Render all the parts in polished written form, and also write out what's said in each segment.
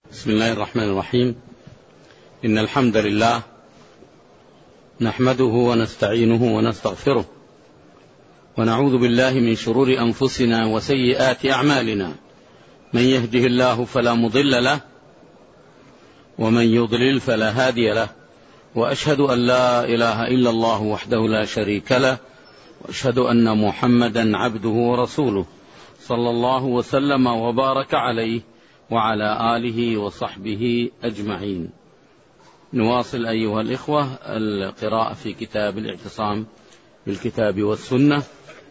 بسم الله الرحمن الرحيم. إن الحمد لله نحمده ونستعينه ونستغفره ونعوذ بالله من شرور أنفسنا وسيئات أعمالنا. من يهده الله فلا مضل له ومن يضلل فلا هادي له، وأشهد أن لا إله إلا الله وحده لا شريك له، وأشهد أن محمدا عبده ورسوله صلى الله وسلم وبارك عليه وعلى آله وصحبه أجمعين. نواصل أيها الإخوة القراءة في كتاب الاعتصام بالكتاب والسنة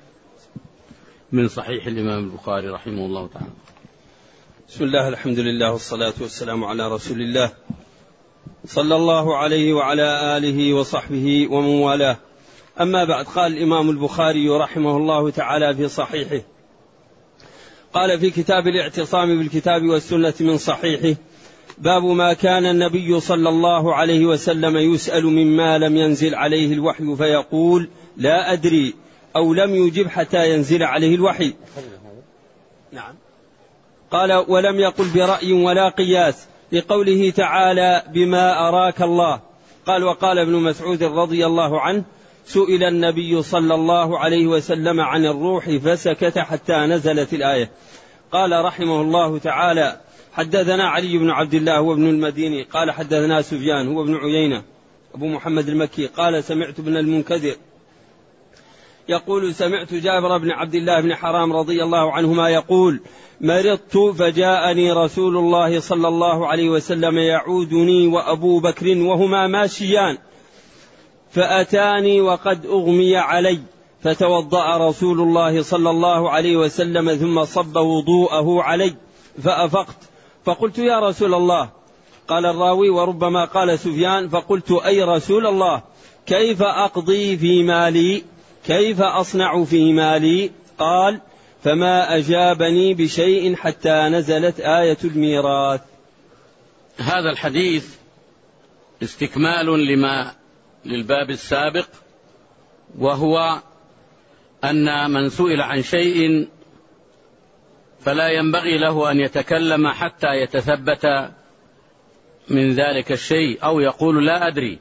من صحيح الإمام البخاري رحمه الله تعالى. بسم الله، الحمد لله والصلاة والسلام على رسول الله صلى الله عليه وعلى آله وصحبه ومن والاه. أما بعد، قال الإمام البخاري رحمه الله تعالى في صحيحه، قال في كتاب الاعتصام بالكتاب والسنة من صحيحه: باب ما كان النبي صلى الله عليه وسلم يسأل مما لم ينزل عليه الوحي فيقول لا أدري، أو لم يجب حتى ينزل عليه الوحي. نعم. قال: ولم يقل برأي ولا قياس، لقوله تعالى: بما أراك الله. قال: وقال ابن مسعود رضي الله عنه: سئل النبي صلى الله عليه وسلم عن الروح فسكت حتى نزلت الآية. قال رحمه الله تعالى: حدثنا علي بن عبد الله هو ابن المديني قال حدثنا سفيان هو ابن عيينة أبو محمد المكي قال: سمعت ابن المنكدر يقول: سمعت جابر بن عبد الله بن حرام رضي الله عنهما يقول: مرضت فجاءني رسول الله صلى الله عليه وسلم يعودني وأبو بكر وهما ماشيان، فأتاني وقد أغمي علي، فتوضأ رسول الله صلى الله عليه وسلم ثم صب وضوءه علي، فأفقت فقلت: يا رسول الله. قال الراوي: وربما قال سفيان: فقلت: أي رسول الله، كيف أقضي في مالي؟ كيف أصنع في مالي؟ قال: فما أجابني بشيء حتى نزلت آية الميراث. هذا الحديث استكمال للباب السابق، وهو أن من سئل عن شيء فلا ينبغي له أن يتكلم حتى يتثبت من ذلك الشيء، أو يقول لا أدري.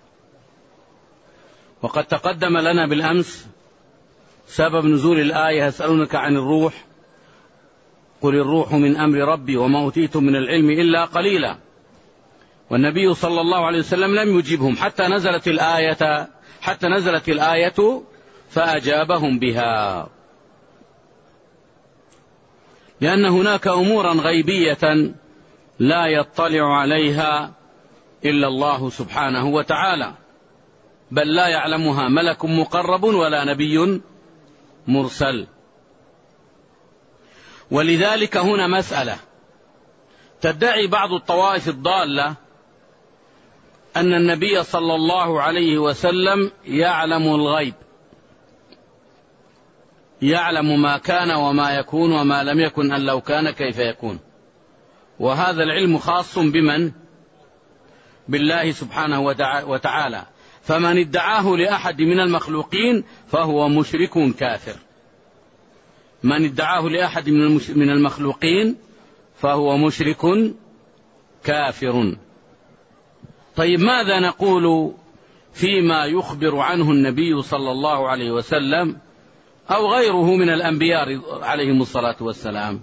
وقد تقدم لنا بالأمس سبب نزول الآية: يسألونك عن الروح قل الروح من أمر ربي وما أوتيتم من العلم إلا قليلا. والنبي صلى الله عليه وسلم لم يجبهم حتى نزلت الآية فأجابهم بها، لأن هناك أمورا غيبية لا يطلع عليها إلا الله سبحانه وتعالى، بل لا يعلمها ملك مقرب ولا نبي مرسل. ولذلك هنا مسألة تدعي بعض الطوائف الضالة أن النبي صلى الله عليه وسلم يعلم الغيب، يعلم ما كان وما يكون وما لم يكن أن لو كان كيف يكون. وهذا العلم خاص بمن؟ بالله سبحانه وتعالى. فمن ادعاه لأحد من المخلوقين فهو مشرك كافر. من ادعاه لأحد من المخلوقين فهو مشرك كافر. طيب، ماذا نقول فيما يخبر عنه النبي صلى الله عليه وسلم أو غيره من الأنبياء عليهم الصلاة والسلام؟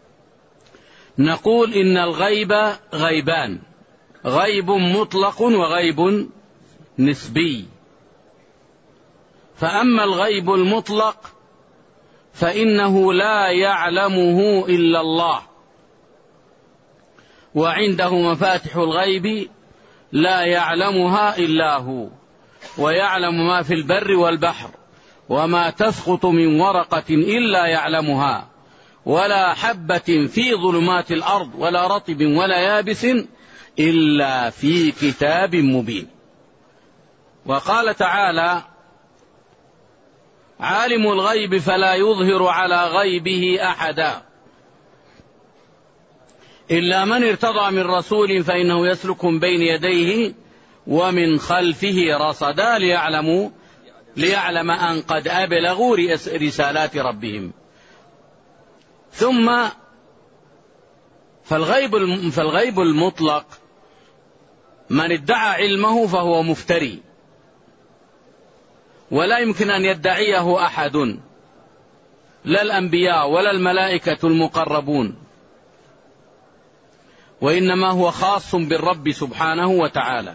نقول إن الغيب غيبان: غيب مطلق وغيب نسبي. فأما الغيب المطلق فإنه لا يعلمه إلا الله، وعنده مفاتح الغيب لا يعلمها إلا هو، ويعلم ما في البر والبحر، وما تسقط من ورقة إلا يعلمها، ولا حبة في ظلمات الأرض ولا رطب ولا يابس إلا في كتاب مبين. وقال تعالى: عالم الغيب فلا يظهر على غيبه أحدا إلا من ارتضى من رسول فإنه يسلك من بين يديه ومن خلفه رصدا ليعلم أن قد أبلغوا رسالات ربهم. ثم فالغيب المطلق من ادعى علمه فهو مفتري، ولا يمكن أن يدعيه أحد، لا الأنبياء ولا الملائكة المقربون، وإنما هو خاص بالرب سبحانه وتعالى.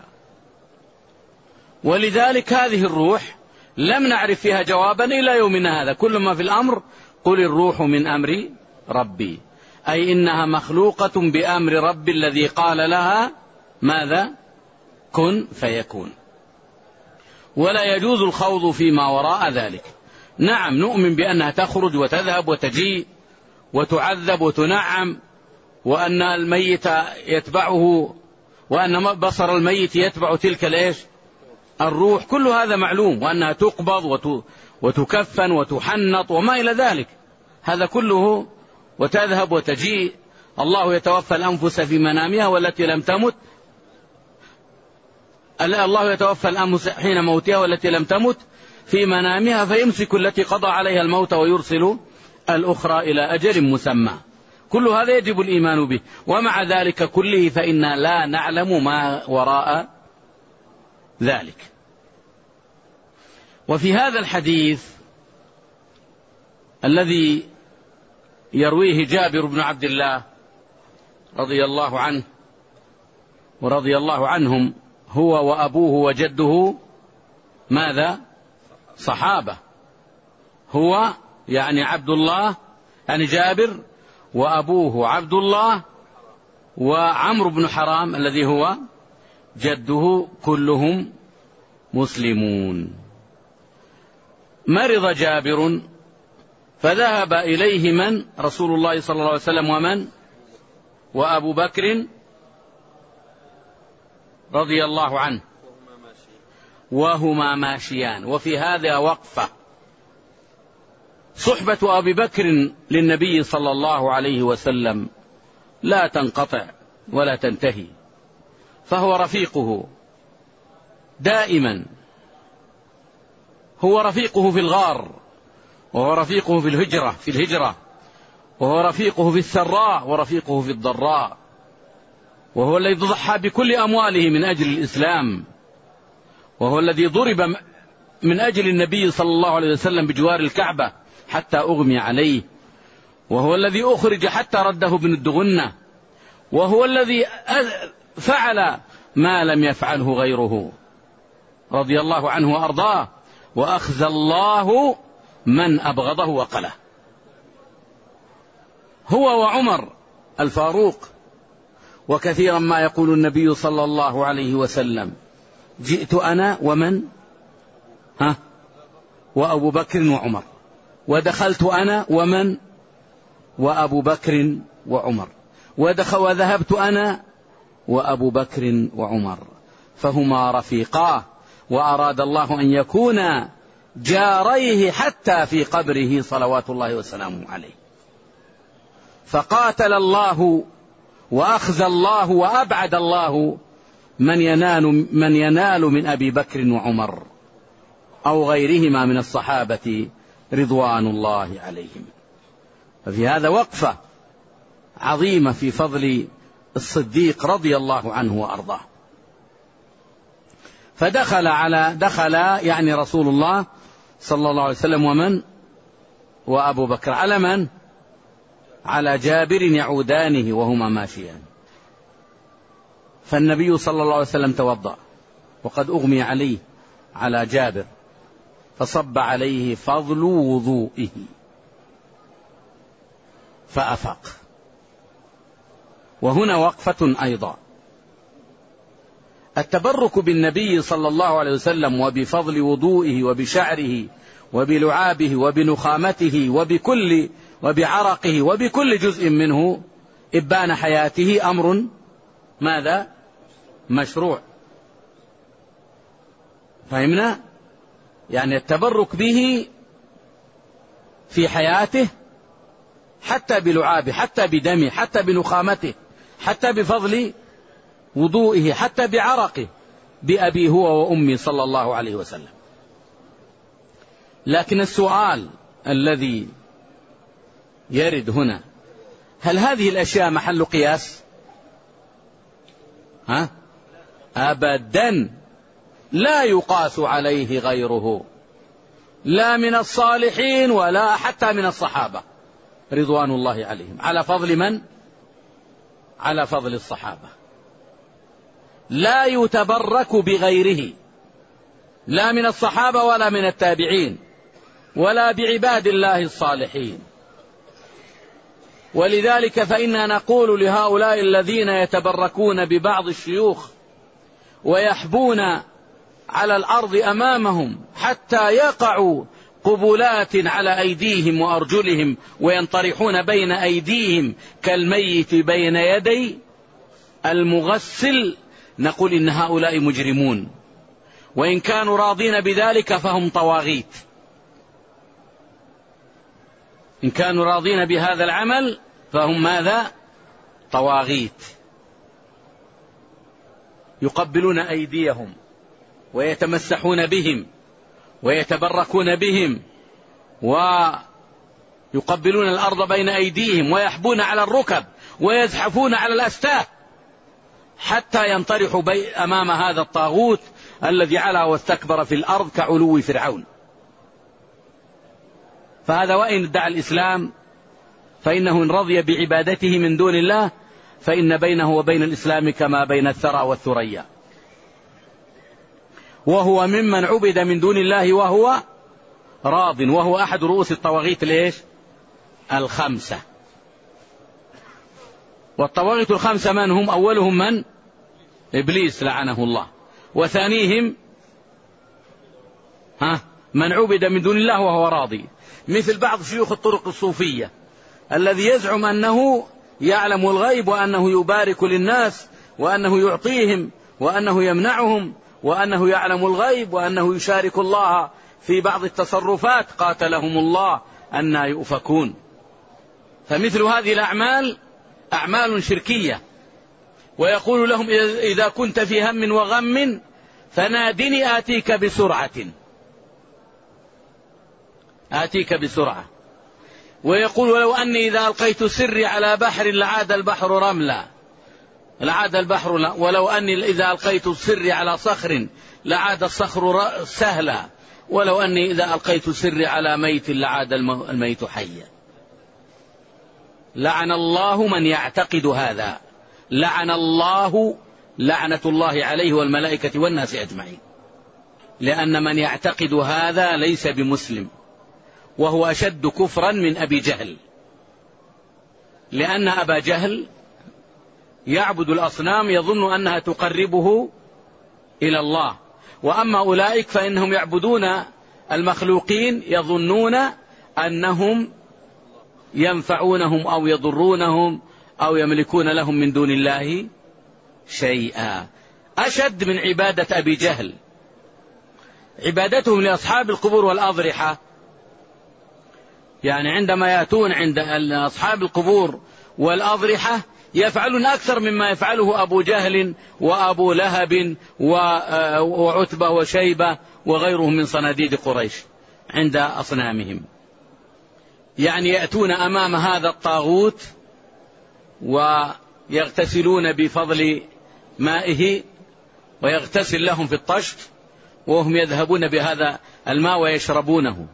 ولذلك هذه الروح لم نعرف فيها جوابا إلى يومنا هذا. كل ما في الأمر قل الروح من أمر ربي، أي إنها مخلوقة بأمر ربي الذي قال لها ماذا؟ كن فيكون. ولا يجوز الخوض فيما وراء ذلك. نعم نؤمن بأنها تخرج وتذهب وتجيء وتعذب وتنعم، وأن الميت يتبعه، وأن بصر الميت يتبع تلك الروح، كل هذا معلوم، وأنها تقبض وتكفن وتحنط وما إلى ذلك، هذا كله وتذهب وتجيء. الله يتوفى الأنفس في منامها والتي لم تمت، الله يتوفى الأنفس حين موتها والتي لم تمت في منامها، فيمسك التي قضى عليها الموت ويرسل الأخرى إلى أجل مسمى. كل هذا يجب الإيمان به، ومع ذلك كله فإنا لا نعلم ما وراء ذلك. وفي هذا الحديث الذي يرويه جابر بن عبد الله رضي الله عنه ورضي الله عنهم، هو وأبوه وجده ماذا؟ صحابة. هو يعني عبد الله، يعني جابر، وأبوه عبد الله، وعمرو بن حرام الذي هو جده، كلهم مسلمون. مرض جابر فذهب إليه من؟ رسول الله صلى الله عليه وسلم، ومن؟ وأبو بكر رضي الله عنه، وهما ماشيان. وفي هذا وقفة. صحبة أبي بكر للنبي صلى الله عليه وسلم لا تنقطع ولا تنتهي، فهو رفيقه دائما، هو رفيقه في الغار، وهو رفيقه في الهجرة، وهو رفيقه في السراء ورفيقه في الضراء، وهو الذي ضحى بكل أمواله من أجل الإسلام، وهو الذي ضرب من أجل النبي صلى الله عليه وسلم بجوار الكعبة حتى أغمي عليه، وهو الذي أخرج حتى رده ابن الدغنة، وهو الذي فعل ما لم يفعله غيره رضي الله عنه وأرضاه، وأخزى الله من أبغضه وقله. هو وعمر الفاروق. وكثيرا ما يقول النبي صلى الله عليه وسلم جئت أنا ومن؟ وأبو بكر وعمر، ودخلت أنا ومن؟ وأبو بكر وعمر، وذهبت أنا وأبو بكر وعمر، فهما رفيقاه، وأراد الله أن يكونا جاريه حتى في قبره صلوات الله وسلامه عليه. فقاتل الله وأخزى الله وأبعد الله من ينال من أبي بكر وعمر أو غيرهما من الصحابة رضوان الله عليهم. ففي هذا وقفة عظيمة في فضل الصديق رضي الله عنه وأرضاه. فدخل يعني رسول الله صلى الله عليه وسلم ومن؟ وأبو بكر، على من؟ على جابر يعودانه وهما ماشيان. فالنبي صلى الله عليه وسلم توضأ وقد أغمي عليه على جابر، فصب عليه فضل وضوئه فأفاق. وهنا وقفة أيضا. التبرك بالنبي صلى الله عليه وسلم وبفضل وضوئه وبشعره وبلعابه وبنخامته وبعرقه وبكل جزء منه إبان حياته أمر ماذا؟ مشروع. فهمنا؟ يعني التبرك به في حياته، حتى بلعابه، حتى بدمه، حتى بنخامته، حتى بفضل وضوئه، حتى بعرقه، بأبي هو وأمي صلى الله عليه وسلم. لكن السؤال الذي يرد هنا، هل هذه الأشياء محل قياس؟ أبدا، لا يقاس عليه غيره، لا من الصالحين ولا حتى من الصحابة رضوان الله عليهم. على فضل من؟ على فضل الصحابة. لا يتبرك بغيره، لا من الصحابة ولا من التابعين ولا بعباد الله الصالحين. ولذلك فإننا نقول لهؤلاء الذين يتبركون ببعض الشيوخ ويحبون على الأرض أمامهم حتى يقعوا قبلات على أيديهم وأرجلهم وينطرحون بين أيديهم كالميت بين يدي المغسل، نقول إن هؤلاء مجرمون، وإن كانوا راضين بذلك فهم طواغيت. إن كانوا راضين بهذا العمل فهم ماذا؟ طواغيت. يقبلون أيديهم ويتمسحون بهم ويتبركون بهم ويقبلون الأرض بين أيديهم ويحبون على الركب ويزحفون على الأستاه حتى ينطرحوا أمام هذا الطاغوت الذي علا واستكبر في الأرض كعلو فرعون. فهذا وإن ادعى الإسلام فإنه إن رضي بعبادته من دون الله فإن بينه وبين الإسلام كما بين الثرى والثريا، وهو ممن عبد من دون الله وهو راض، وهو أحد رؤوس الطواغيت ليش؟ الخمسة. والطواغيت الخمسة من هم؟ أولهم من؟ إبليس لعنه الله، وثانيهم من عبد من دون الله وهو راضي، مثل بعض شيوخ الطرق الصوفية الذي يزعم أنه يعلم الغيب وأنه يبارك للناس وأنه يعطيهم وأنه يمنعهم وأنه يعلم الغيب وأنه يشارك الله في بعض التصرفات، قاتلهم الله أن يؤفكون. فمثل هذه الأعمال أعمال شركية. ويقول لهم إذا كنت في هم وغم فنادني آتيك بسرعة، آتيك بسرعة. ويقول ولو أني إذا ألقيت سري على بحر لعاد البحر رملا، لعاد البحر ولو أني إذا ألقيت سري على صخر لعاد الصخر سهلا، ولو أني إذا ألقيت سري على ميت لعاد الميت حيا. لعن الله من يعتقد هذا، لعن الله لعنة الله عليه والملائكة والناس أجمعين، لأن من يعتقد هذا ليس بمسلم، وهو أشد كفرا من أبي جهل، لأن أبا جهل يعبد الأصنام يظن أنها تقربه إلى الله، وأما أولئك فإنهم يعبدون المخلوقين يظنون أنهم ينفعونهم أو يضرونهم أو يملكون لهم من دون الله شيئا. أشد من عبادة أبي جهل عبادتهم لأصحاب القبور والأضرحة، يعني عندما يأتون عند أصحاب القبور والأضرحة يفعلون أكثر مما يفعله أبو جهل وأبو لهب وعتبة وشيبة وغيرهم من صناديد قريش عند أصنامهم. يعني يأتون أمام هذا الطاغوت ويغتسلون بفضل مائه ويغتسل لهم في الطشت، وهم يذهبون بهذا الماء ويشربونه.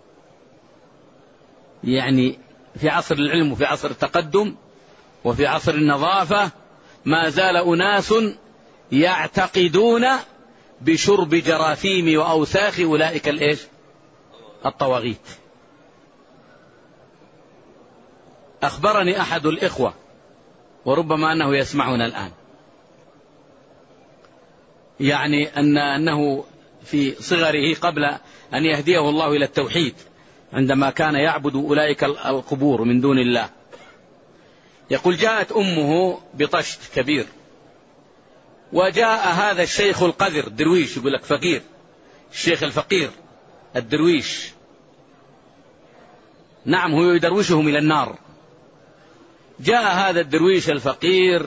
يعني في عصر العلم وفي عصر التقدم وفي عصر النظافة ما زال أناس يعتقدون بشرب جراثيم وأوساخ أولئك الإيش؟ الطواغيت. أخبرني أحد الإخوة وربما أنه يسمعنا الآن، يعني أنه في صغره قبل أن يهديه الله إلى التوحيد عندما كان يعبد أولئك القبور من دون الله، يقول جاءت أمه بطشت كبير، وجاء هذا الشيخ القذر درويش، يقول لك فقير، الشيخ الفقير الدرويش، نعم هو يدروشهم إلى النار. جاء هذا الدرويش الفقير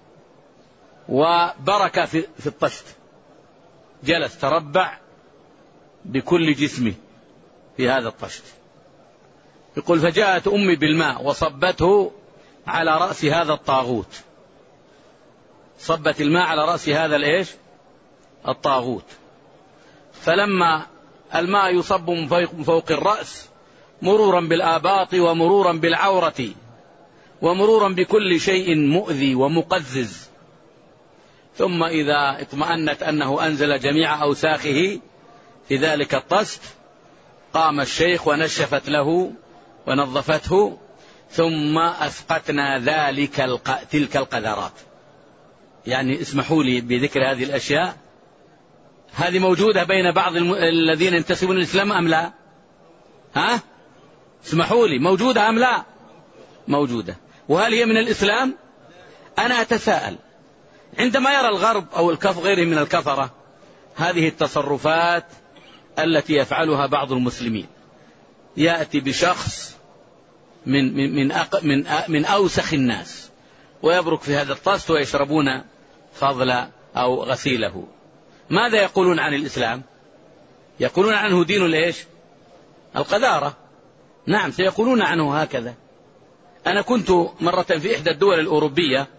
وبرك في الطشت، جلس تربع بكل جسمه في هذا الطشت. يقول فجاءت أمي بالماء وصبته على رأس هذا الطاغوت، صبت الماء على رأس هذا الإيش؟ الطاغوت. فلما الماء يصب من فوق الرأس مرورا بالآباط ومرورا بالعورة ومرورا بكل شيء مؤذي ومقزز، ثم إذا اطمأنت أنه أنزل جميع أوساخه في ذلك الطست، قام الشيخ ونشفت له ونظفته، ثم أسقطنا تلك القذرات. يعني اسمحوا لي بذكر هذه الأشياء، هذه موجودة بين بعض الذين ينتسبون للإسلام أم لا؟ ها؟ اسمحوا لي، موجودة أم لا؟ موجودة. وهل هي من الإسلام؟ أنا أتساءل، عندما يرى الغرب أو غيره من الكفرة هذه التصرفات التي يفعلها بعض المسلمين، يأتي بشخص من أوسخ الناس ويبرك في هذا الطست ويشربون فضل أو غسيله، ماذا يقولون عن الإسلام؟ يقولون عنه دين الإيش؟ القذارة. نعم، سيقولون عنه هكذا. أنا كنت مرة في إحدى الدول الأوروبية،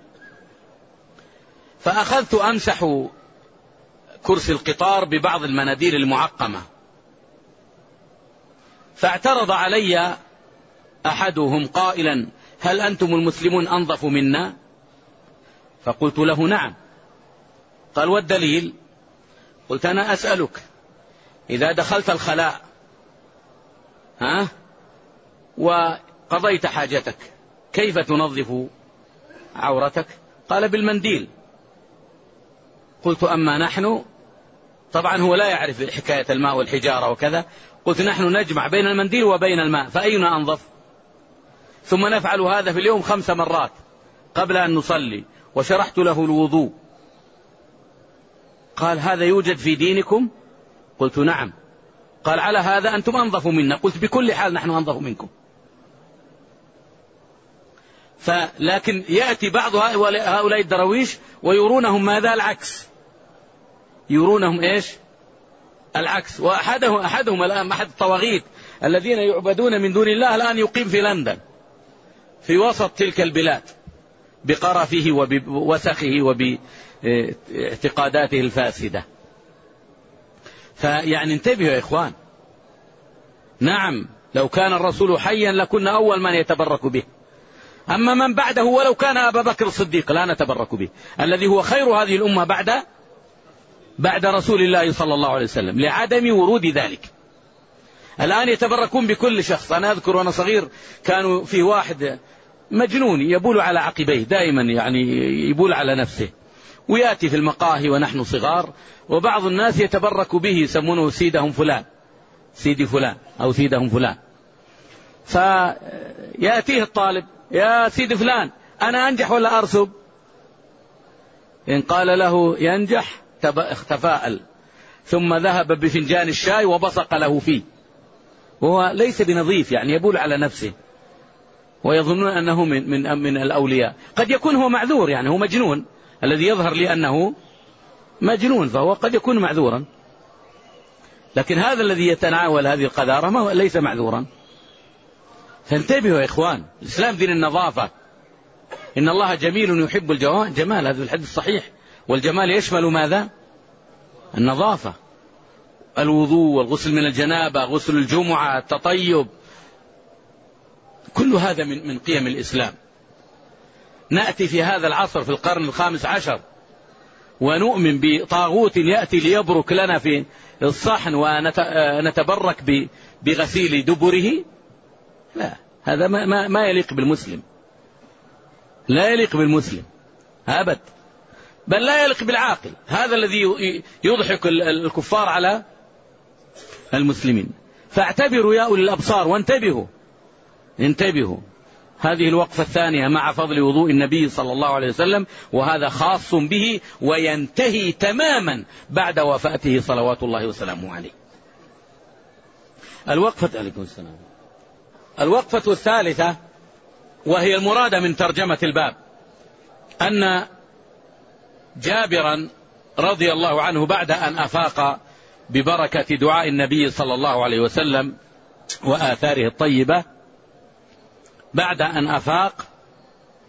فأخذت أمسح كرسي القطار ببعض المناديل المعقمة، فاعترض علي أحدهم قائلا: هل أنتم المسلمون أنظف منا؟ فقلت له: نعم. قال: والدليل؟ قلت: أنا أسألك، إذا دخلت الخلاء وقضيت حاجتك كيف تنظف عورتك؟ قال: بالمنديل. قلت: أما نحن، طبعا هو لا يعرف حكاية الماء والحجارة وكذا، قلت: نحن نجمع بين المنديل وبين الماء، فأينا أنظف؟ ثم نفعل هذا في اليوم 5 مرات قبل أن نصلي، وشرحت له الوضوء. قال: هذا يوجد في دينكم؟ قلت: نعم. قال: على هذا أنتم أنظف منا. قلت: بكل حال نحن أنظف منكم. لكن يأتي بعض هؤلاء الدرويش ويرونهم ماذا؟ العكس. يرونهم إيش؟ العكس. وأحدهم الآن، أحد الطواغيت الذين يعبدون من دون الله، الآن يقيم في لندن في وسط تلك البلاد بقرفه وبوسخه وباعتقاداته الفاسدة. فيعني انتبهوا يا إخوان. نعم، لو كان الرسول حيا لكنا أول من يتبرك به، أما من بعده ولو كان أبا بكر الصديق لا نتبرك به، الذي هو خير هذه الأمة بعد رسول الله صلى الله عليه وسلم، لعدم ورود ذلك. الآن يتبركون بكل شخص. أنا أذكر وأنا صغير كانوا في واحد مجنون يبول على عقبيه دائما، يعني يبول على نفسه، ويأتي في المقاهي ونحن صغار، وبعض الناس يتبرك به، يسمونه سيدهم فلان، سيدي فلان أو سيدهم فلان. فيأتيه الطالب: يا سيد فلان، أنا أنجح ولا أرسب؟ إن قال له ينجح تفاءل، ثم ذهب بفنجان الشاي وبصق له فيه، وهو ليس بنظيف، يعني يبول على نفسه، ويظنون أنه من الأولياء. قد يكون هو معذور، يعني هو مجنون، الذي يظهر لي أنه مجنون، فهو قد يكون معذورا، لكن هذا الذي يتناول هذه القذارة ليس معذورا. فانتبهوا يا إخوان، الإسلام دين النظافة. إن الله جميل يحب الجمال، هذا الحديث الصحيح. والجمال يشمل ماذا؟ النظافة، الوضوء والغسل من الجنابة، غسل الجمعة، التطيب، كل هذا من قيم الإسلام. نأتي في هذا العصر في القرن 15 ونؤمن بطاغوت يأتي ليبرك لنا في الصحن ونتبرك بغسيل دبره؟ لا، هذا ما يليق بالمسلم، لا يليق بالمسلم أبد، بل لا يليق بالعاقل. هذا الذي يضحك الكفار على المسلمين. فاعتبروا يا أولي الأبصار وانتبهوا. هذه الوقفة الثانية مع فضل وضوء النبي صلى الله عليه وسلم، وهذا خاص به وينتهي تماما بعد وفاته صلوات الله وسلامه عليه. الوقفة الثالثة وهي المرادة من ترجمة الباب، أن جابرا رضي الله عنه بعد أن أفاق ببركة دعاء النبي صلى الله عليه وسلم وآثاره الطيبة، بعد أن أفاق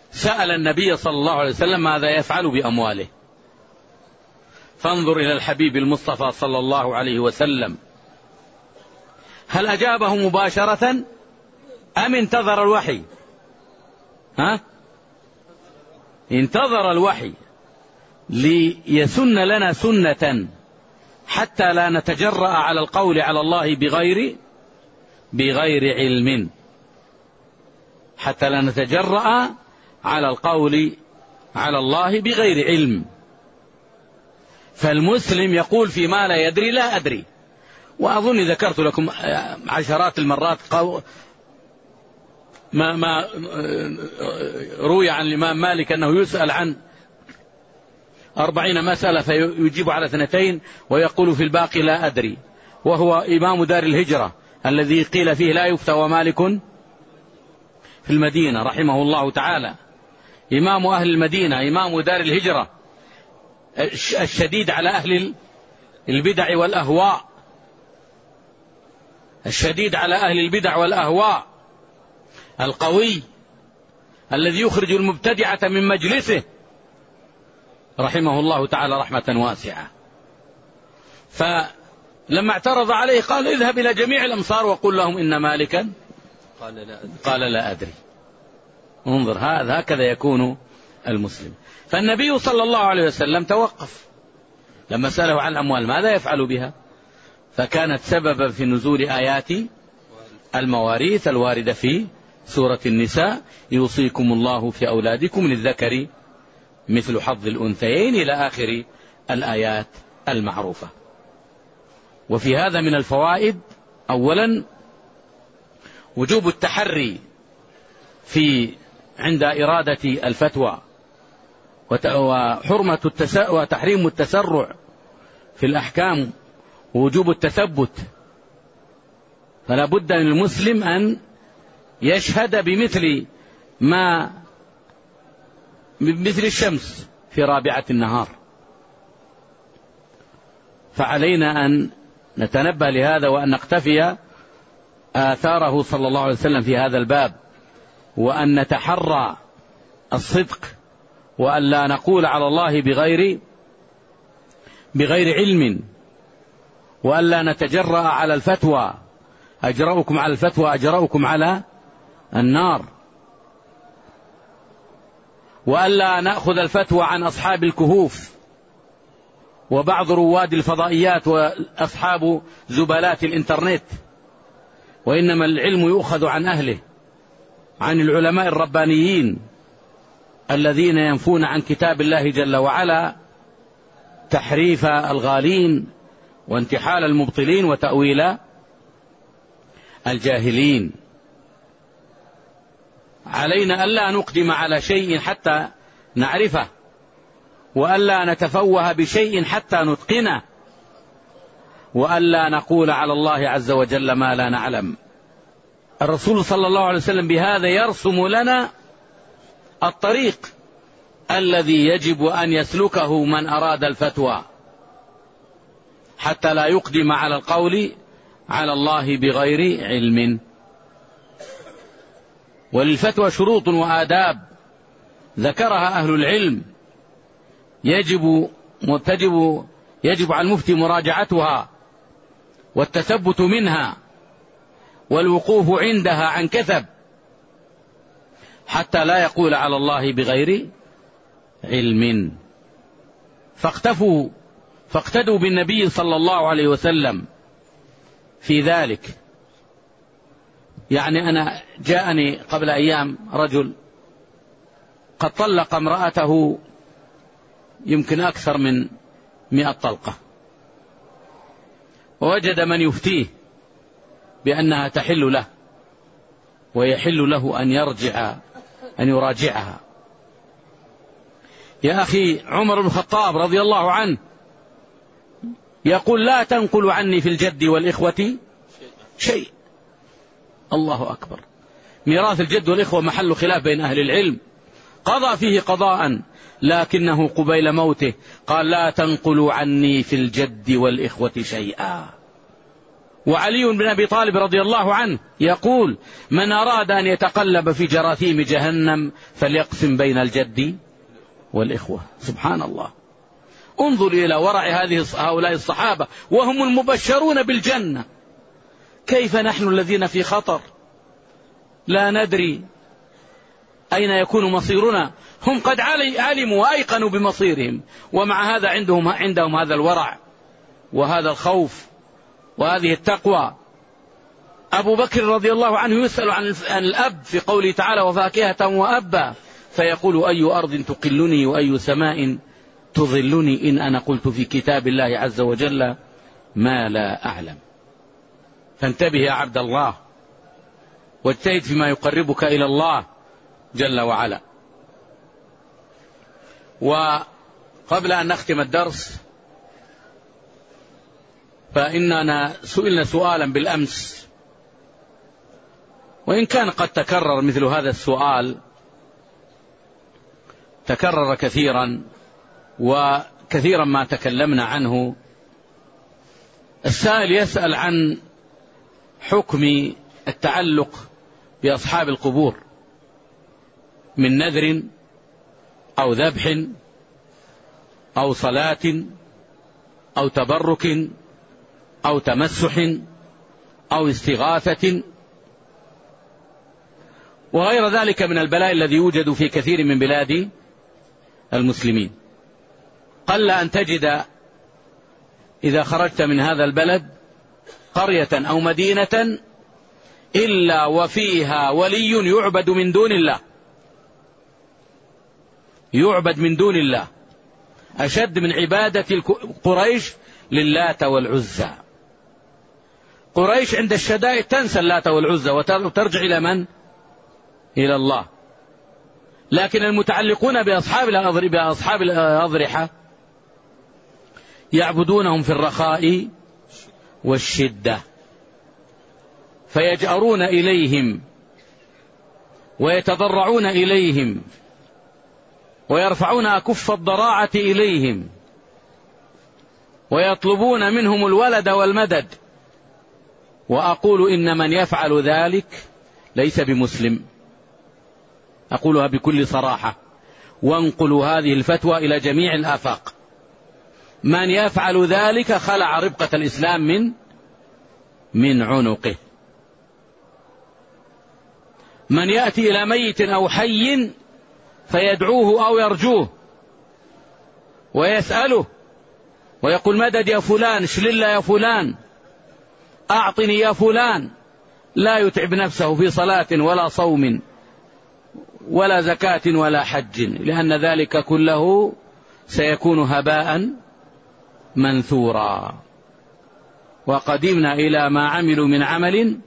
سأل النبي صلى الله عليه وسلم ماذا يفعل بأمواله، فانظر إلى الحبيب المصطفى صلى الله عليه وسلم، هل أجابه مباشرة أم انتظر الوحي؟ انتظر الوحي ليسن لنا سنة حتى لا نتجرأ على القول على الله بغير علم، حتى لا نتجرأ على القول على الله بغير علم. فالمسلم يقول فيما لا يدري لا أدري. وأظن ذكرت لكم عشرات المرات ما روي عن الإمام مالك أنه يسأل عن 40 مسألة فيجيب على 2 ويقول في الباقي لا أدري، وهو إمام دار الهجرة الذي قيل فيه لا يفتى مالك في المدينة رحمه الله تعالى، إمام أهل المدينة، إمام دار الهجرة، الشديد على أهل البدع والأهواء، الشديد على أهل البدع والأهواء، القوي الذي يخرج المبتدعة من مجلسه رحمه الله تعالى رحمة واسعة. فلما اعترض عليه قال اذهب إلى جميع الأمصار وقل لهم إن مالكا قال لا أدري. انظر، هكذا يكون المسلم. فالنبي صلى الله عليه وسلم توقف لما سأله عن الأموال ماذا يفعل بها، فكانت سببا في نزول آيات المواريث الواردة في سورة النساء: يوصيكم الله في أولادكم للذكر مثل حظ الأنثيين إلى آخر الآيات المعروفة. وفي هذا من الفوائد: أولا وجوب التحري عند إرادة الفتوى، وحرمة وتحريم التسرع في الأحكام، ووجوب التثبت. فلا بد للمسلم أن يشهد بمثل الشمس في رابعة النهار. فعلينا أن نتنبه لهذا وأن نقتفي آثاره صلى الله عليه وسلم في هذا الباب، وأن نتحرى الصدق، وأن لا نقول على الله بغير علم، وأن لا نتجرأ على الفتوى. أجرأكم على الفتوى أجرأكم على النار. وأن لا نأخذ الفتوى عن أصحاب الكهوف وبعض رواد الفضائيات وأصحاب زبالات الإنترنت، وإنما العلم يؤخذ عن أهله، عن العلماء الربانيين الذين ينفون عن كتاب الله جل وعلا تحريف الغالين وانتحال المبطلين وتأويل الجاهلين. علينا ألا نقدم على شيء حتى نعرفه، وألا نتفوه بشيء حتى نتقنه، وألا نقول على الله عز وجل ما لا نعلم. الرسول صلى الله عليه وسلم بهذا يرسم لنا الطريق الذي يجب أن يسلكه من أراد الفتوى، حتى لا يقدم على القول على الله بغير علم. وللفتوى شروط وآداب ذكرها أهل العلم، يجب على المفتي مراجعتها والتثبت منها والوقوف عندها عن كثب، حتى لا يقول على الله بغير علم. فاقتدوا بالنبي صلى الله عليه وسلم في ذلك. يعني أنا جاءني قبل أيام رجل قد طلق امرأته يمكن أكثر من 100 طلقة، ووجد من يفتيه بأنها تحل له ويحل له أن يراجعها. يا أخي، عمر بن الخطاب رضي الله عنه يقول: لا تنقل عني في الجد والإخوة شيء. الله أكبر. ميراث الجد والإخوة محل خلاف بين أهل العلم، قضى فيه قضاء، لكنه قبيل موته قال: لا تنقلوا عني في الجد والإخوة شيئا. وعلي بن أبي طالب رضي الله عنه يقول: من أراد أن يتقلب في جراثيم جهنم فليقسم بين الجد والإخوة. سبحان الله، انظر إلى ورع هؤلاء الصحابة وهم المبشرون بالجنة، كيف نحن الذين في خطر لا ندري أين يكون مصيرنا؟ هم قد علموا وأيقنوا بمصيرهم، ومع هذا عندهم هذا الورع وهذا الخوف وهذه التقوى. أبو بكر رضي الله عنه يسأل عن الأب في قوله تعالى: وفاكهة وأبا، فيقول: أي أرض تقلني وأي سماء تظلني إن أنا قلت في كتاب الله عز وجل ما لا أعلم. فانتبه يا عبد الله، واجتهد فيما يقربك إلى الله جل وعلا. وقبل أن نختم الدرس، فإننا سئلنا سؤالا بالأمس، وإن كان قد تكرر مثل هذا السؤال، تكرر كثيرا وكثيرا ما تكلمنا عنه. السائل يسأل عن حكم التعلق بأصحاب القبور من نذر أو ذبح أو صلاة أو تبرك أو تمسح أو استغاثة وغير ذلك من البلاء الذي يوجد في كثير من بلاد المسلمين. قل أن تجد إذا خرجت من هذا البلد قرية أو مدينة إلا وفيها ولي يعبد من دون الله، يعبد من دون الله، أشد من عبادة قريش للات والعزى. قريش عند الشدائد تنسى اللات والعزى وترجع إلى من؟ إلى الله. لكن المتعلقون بأصحاب الأضرحة يعبدونهم في الرخاء والشدة، فيجأرون إليهم ويتضرعون إليهم ويرفعون أكف الضراعة إليهم ويطلبون منهم الولد والمدد. وأقول إن من يفعل ذلك ليس بمسلم، أقولها بكل صراحة، وانقلوا هذه الفتوى إلى جميع الآفاق. من يفعل ذلك خلع ربقة الإسلام من عنقه. من يأتي إلى ميت أو حي فيدعوه أو يرجوه ويسأله ويقول: مدد يا فلان، اشلل يا فلان، أعطني يا فلان، لا يتعب نفسه في صلاة ولا صوم ولا زكاة ولا حج، لأن ذلك كله سيكون هباء منثورا. وقدمنا إلى ما عملوا من عمل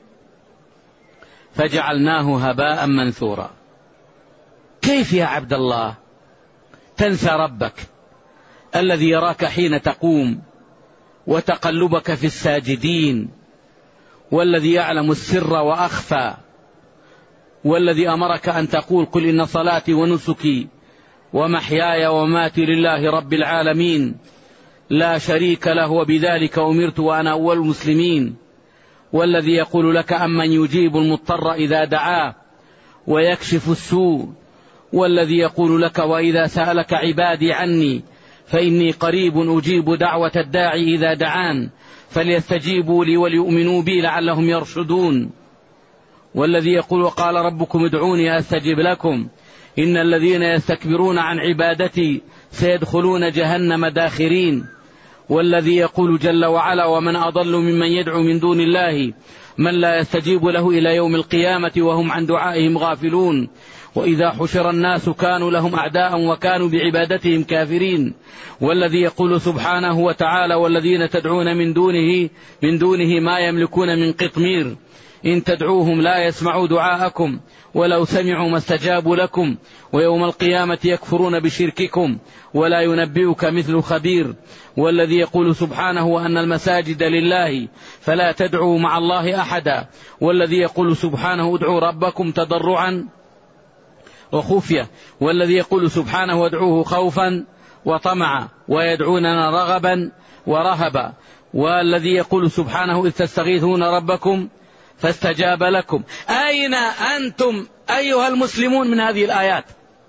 فجعلناه هباء منثورا. كيف يا عبد الله تنسى ربك الذي يراك حين تقوم وتقلبك في الساجدين، والذي يعلم السر وأخفى، والذي أمرك أن تقول: قل إن صلاتي ونسكي ومحياي ومماتي لله رب العالمين لا شريك له وبذلك أمرت وأنا أول المسلمين. والذي يقول لك: أمن يجيب المضطر إذا دعاه ويكشف السوء. والذي يقول لك: وإذا سألك عبادي عني فإني قريب أجيب دعوة الداعي إذا دعان فليستجيبوا لي وليؤمنوا بي لعلهم يرشدون. والذي يقول: وقال ربكم ادعوني أستجب لكم إن الذين يستكبرون عن عبادتي سيدخلون جهنم داخرين. والذي يقول جل وعلا: ومن أضل ممن يدعو من دون الله من لا يستجيب له إلى يوم القيامة وهم عن دعائهم غافلون. وإذا حشر الناس كانوا لهم أعداء وكانوا بعبادتهم كافرين. والذي يقول سبحانه وتعالى: والذين تدعون من دونه ما يملكون من قطمير إن تدعوهم لا يسمعوا دعاءكم ولو سمعوا ما استجابوا لكم ويوم القيامة يكفرون بشرككم ولا ينبئك مثل خبير. والذي يقول سبحانه: وأن المساجد لله فلا تدعوا مع الله أحدا. والذي يقول سبحانه: ادعوا ربكم تضرعا وخفية. والذي يقول سبحانه: وادعوه خوفا وطمعا ويدعوننا رغبا ورهبا. والذي يقول سبحانه إذ تستغيثون ربكم فاستجاب لكم. أين أنتم أيها المسلمون من هذه الآيات؟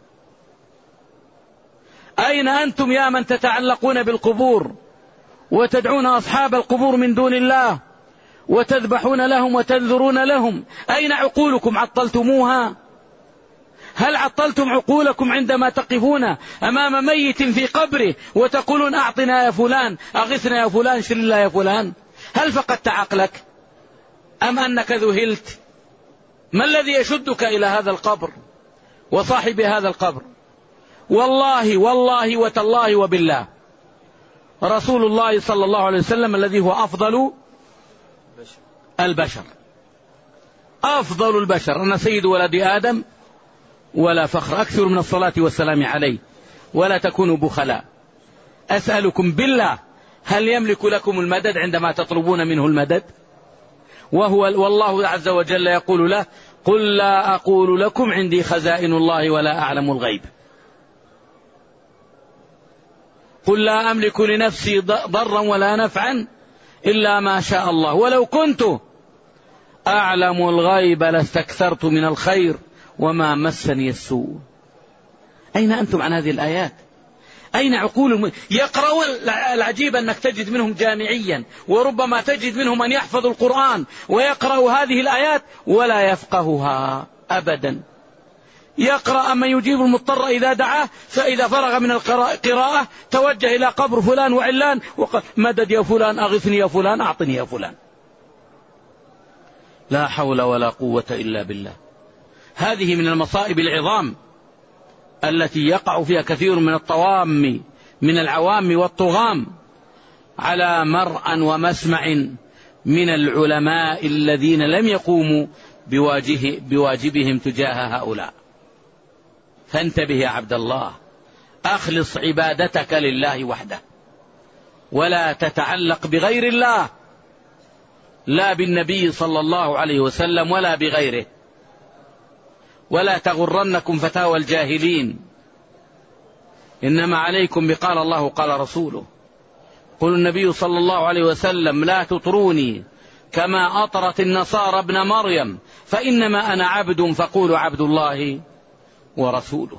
أين أنتم يا من تتعلقون بالقبور وتدعون أصحاب القبور من دون الله وتذبحون لهم وتنذرون لهم؟ أين عقولكم؟ عطلتموها؟ هل عطلتم عقولكم عندما تقفون أمام ميت في قبره وتقولون أعطنا يا فلان، أغثنا يا فلان، اشر الله يا فلان؟ هل فقدت عقلك أم أنك ذهلت؟ ما الذي يشدك إلى هذا القبر وصاحب هذا القبر؟ والله والله وتالله وبالله رسول الله صلى الله عليه وسلم الذي هو أفضل البشر، أفضل البشر، أنا سيد ولد آدم ولا فخر، أكثر من الصلاة والسلام عليه ولا تكونوا بخلاء. أسألكم بالله هل يملك لكم المدد عندما تطلبون منه المدد؟ والله عز وجل يقول له قل لا أقول لكم عندي خزائن الله ولا أعلم الغيب، قل لا أملك لنفسي ضرا ولا نفعا إلا ما شاء الله ولو كنت أعلم الغيب لاستكثرت من الخير وما مسني السوء. أين أنتم عن هذه الآيات؟ أين عقول يقرؤون؟ العجيب أنك تجد منهم جامعيا وربما تجد منهم من يحفظ القرآن ويقرأ هذه الآيات ولا يفقهها أبدا. يقرأ أما يجيب المضطر إذا دعاه، فإذا فرغ من القراءة توجه إلى قبر فلان وعلان وقال مدد يا فلان، أغثني يا فلان، أعطني يا فلان. لا حول ولا قوة إلا بالله. هذه من المصائب العظام التي يقع فيها كثير من الطوام من العوام والطغام على مرأى ومسمع من العلماء الذين لم يقوموا بواجبهم تجاه هؤلاء. فانتبه يا عبد الله، أخلص عبادتك لله وحده ولا تتعلق بغير الله، لا بالنبي صلى الله عليه وسلم ولا بغيره، ولا تغرنكم فتاوى الجاهلين، إنما عليكم بقال الله قال رسوله. قل النبي صلى الله عليه وسلم لا تطروني كما أطرت النصارى ابن مريم فإنما أنا عبد فقولوا عبد الله ورسوله.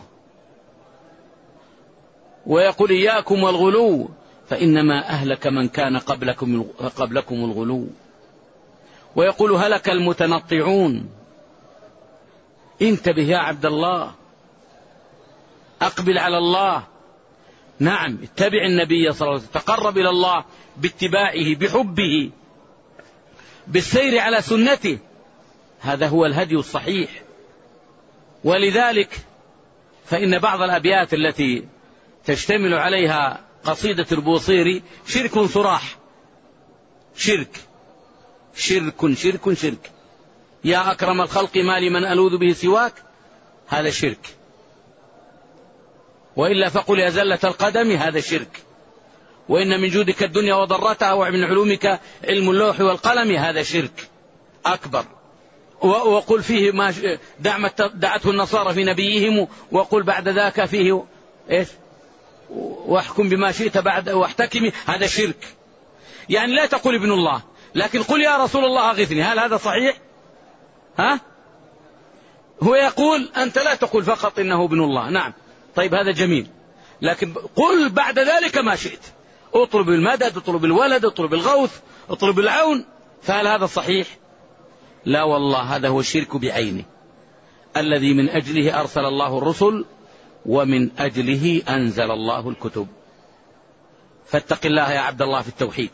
ويقول إياكم والغلو فإنما أهلك من كان قبلكم الغلو. ويقول هلك المتنطعون. انتبه يا عبد الله، أقبل على الله. نعم، اتبع النبي صلى الله عليه وسلم، تقرب إلى الله باتباعه، بحبه، بالسير على سنته، هذا هو الهدي الصحيح. ولذلك فإن بعض الأبيات التي تشتمل عليها قصيدة البوصيري شرك صراح، شرك شرك شرك شرك، يا أكرم الخلق ما لمن ألوذ به سواك، هذا شرك. وإلا فقل يا زلة القدم، هذا شرك. وإن من جودك الدنيا وضرتها ومن علومك علم اللوح والقلم، هذا شرك أكبر. وقل فيه ما دعته النصارى في نبيهم، وقل بعد ذاك فيه إيش؟ واحكم بما شئت بعد واحتكمي، هذا شرك. يعني لا تقول ابن الله، لكن قل يا رسول الله أغثني، هل هذا صحيح؟ ها؟ هو يقول أنت لا تقول فقط إنه ابن الله، نعم طيب هذا جميل، لكن قل بعد ذلك ما شئت، اطلب المدد، اطلب الولد، اطلب الغوث، اطلب العون، فهل هذا صحيح؟ لا والله، هذا هو الشرك بعينه الذي من أجله أرسل الله الرسل ومن أجله أنزل الله الكتب. فاتق الله يا عبد الله في التوحيد،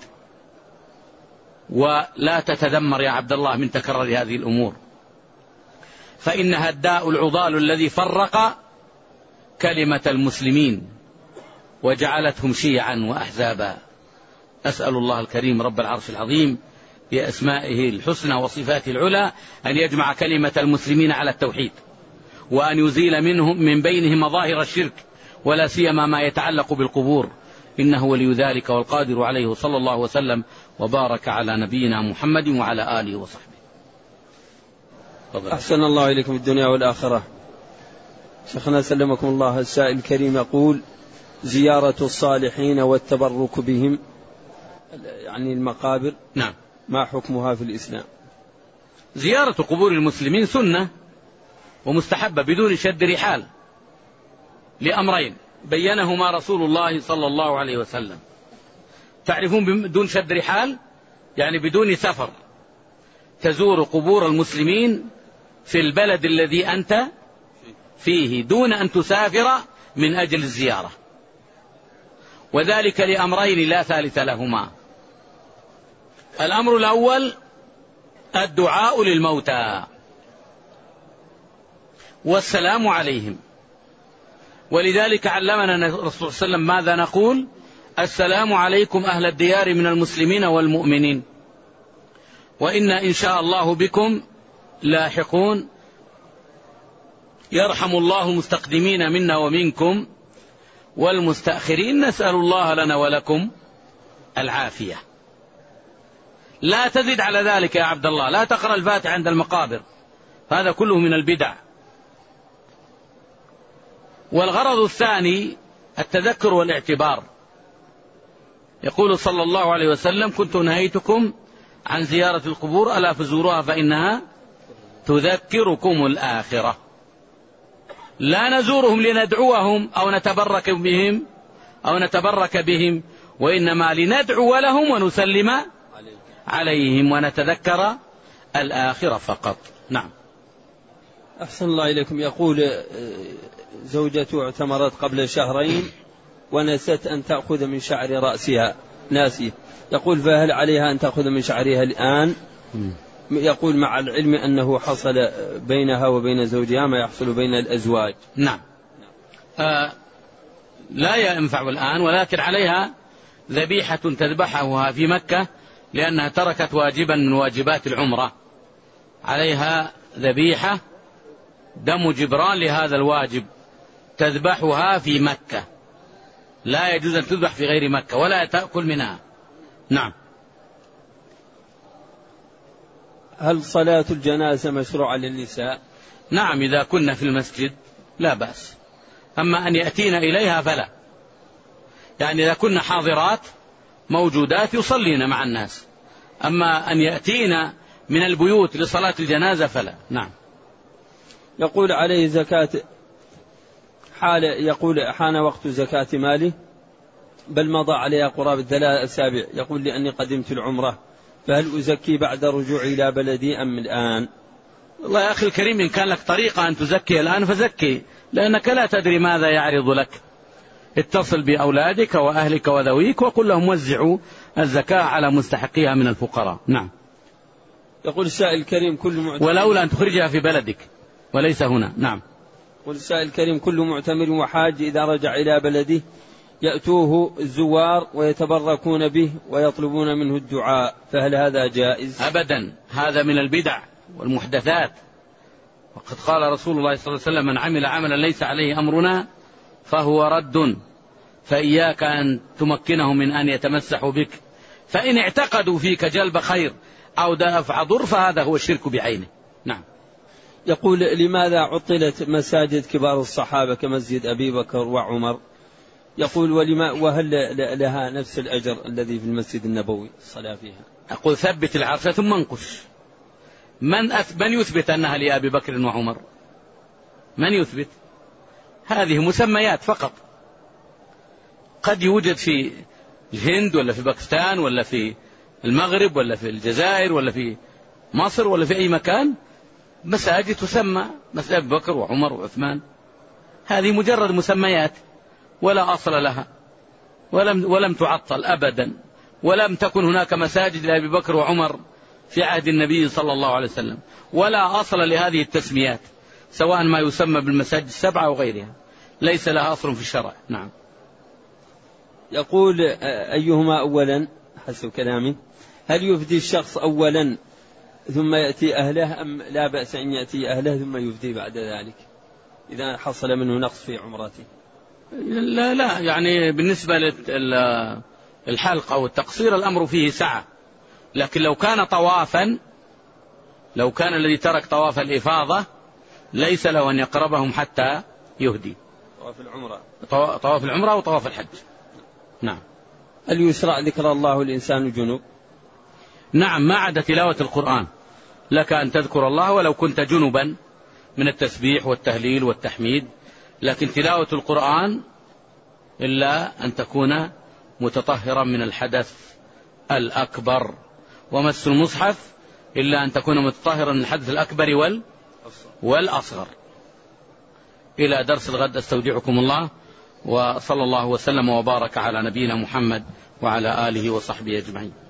ولا تتذمر يا عبد الله من تكرر هذه الأمور، فإنها الداء العضال الذي فرق كلمة المسلمين وجعلتهم شيعا وأحزابا. أسأل الله الكريم رب العرش العظيم بأسمائه الحسنى وصفاته العلى أن يجمع كلمة المسلمين على التوحيد، وأن يزيل من بينهم مظاهر الشرك، ولا سيما ما يتعلق بالقبور، إنه ولي ذلك والقادر عليه. صلى الله وسلم وبارك على نبينا محمد وعلى آله وصحبه. أحسن الله إليكم في الدنيا والآخرة. شيخنا سلمكم الله، السائل الكريم يقول: زيارة الصالحين والتبرك بهم يعني المقابر نعم. ما حكمها في الإسلام؟ زيارة قبور المسلمين سنة ومستحبة بدون شد رحال لأمرين بينهما رسول الله صلى الله عليه وسلم. تعرفون بدون شد رحال يعني بدون سفر، تزور قبور المسلمين في البلد الذي أنت فيه دون أن تسافر من أجل الزيارة، وذلك لأمرين لا ثالث لهما. الأمر الأول الدعاء للموتى والسلام عليهم، ولذلك علمنا الرسول صلى الله عليه وسلم ماذا نقول: السلام عليكم أهل الديار من المسلمين والمؤمنين وإنا إن شاء الله بكم لاحقون، يرحم الله المستقدمين منا ومنكم والمستأخرين، نسأل الله لنا ولكم العافية. لا تزد على ذلك يا عبد الله، لا تقرأ الفاتحة عند المقابر، هذا كله من البدع. والغرض الثاني التذكر والاعتبار. يقول صلى الله عليه وسلم: كنت نهيتكم عن زيارة القبور ألا فزوروها فإنها تذكركم الآخرة. لا نزورهم لندعوهم أو نتبرك بهم وإنما لندعو لهم ونسلم عليهم ونتذكر الآخرة فقط. نعم. أحسن الله إليكم. يقول: زوجته اعتمرت قبل شهرين ونست أن تأخذ من شعر رأسها، ناسية. يقول: فهل عليها أن تأخذ من شعرها الآن؟ يقول: مع العلم أنه حصل بينها وبين زوجها ما يحصل بين الأزواج. نعم. لا ينفع الآن، ولكن عليها ذبيحة تذبحها في مكة لأنها تركت واجبا من واجبات العمرة. عليها ذبيحة دم جبران لهذا الواجب تذبحها في مكة، لا يجوز أن تذبح في غير مكة ولا تأكل منها. نعم. هل صلاة الجنازة مشروعة للنساء؟ نعم، إذا كنا في المسجد لا بأس، أما أن يأتين إليها فلا. يعني إذا كنا حاضرات موجودات يصلين مع الناس، أما أن يأتين من البيوت لصلاة الجنازة فلا. نعم. يقول: عليه زكاة حان وقت زكاة ماله، بل مضى عليها قرابة 3 أسابيع. يقول: لأني قدمت العمرة، فهل أزكي بعد رجوعي إلى بلدي أم الآن؟ والله يا أخي الكريم، إن كان لك طريقة أن تزكي الآن فزكي، لأنك لا تدري ماذا يعرض لك. اتصل بأولادك وأهلك وذويك وقل لهم وزعوا الزكاة على مستحقيها من الفقراء. نعم. يقول السائل الكريم: كل معتمر، ولولا أن تخرجها في بلدك وليس هنا. نعم. يقول السائل الكريم: كل معتمر وحاج إذا رجع إلى بلده يأتوه الزوار ويتبركون به ويطلبون منه الدعاء، فهل هذا جائز؟ أبدا، هذا من البدع والمحدثات. وقد قال رسول الله صلى الله عليه وسلم: من عمل عملا ليس عليه أمرنا فهو رد، فإياك أن تمكنهم من أن يتمسحوا بك، فإن اعتقدوا فيك جلب خير أو دفع ضر فهذا هو الشرك بعينه. نعم. يقول: لماذا عطلت مساجد كبار الصحابة كمسجد أبي بكر وعمر؟ يقول: وهل لها نفس الأجر الذي في المسجد النبوي الصلاة فيها؟ أقول: ثبت العرش ثم انقش. من يثبت أنها لأبي بكر وعمر؟ من يثبت؟ هذه مسميات فقط، قد يوجد في الهند ولا في باكستان ولا في المغرب ولا في الجزائر ولا في مصر ولا في أي مكان مساجد تسمى مسجد أبي بكر وعمر وعثمان. هذه مجرد مسميات ولا أصل لها، ولم تعطل أبدا، ولم تكن هناك مساجد لأبي بكر وعمر في عهد النبي صلى الله عليه وسلم، ولا أصل لهذه التسميات سواء ما يسمى بالمساجد السبعة أو غيرها، ليس لها أصل في الشرع. نعم. يقول: أيهما أولا حسب كلامي، هل يفدي الشخص أولا ثم يأتي أهله أم لا بأس أن يأتي أهله ثم يفدي بعد ذلك إذا حصل منه نقص في عمرته؟ لا يعني بالنسبة للحلق أو التقصير الأمر فيه سعة، لكن لو كان الذي ترك طواف الإفاضة ليس له أن يقربهم حتى يهدي. طواف العمرة طواف العمرة وطواف الحج. نعم. هل يشرع ذكر الله والإنسان جنوب؟ نعم، ما عدا تلاوة القرآن لك أن تذكر الله ولو كنت جنبا من التسبيح والتهليل والتحميد، لكن تلاوة القرآن إلا أن تكون متطهرا من الحدث الأكبر، ومس المصحف إلا أن تكون متطهرا من الحدث الأكبر والأصغر. إلى درس الغد استودعكم الله، وصلى الله وسلم وبارك على نبينا محمد وعلى آله وصحبه أجمعين.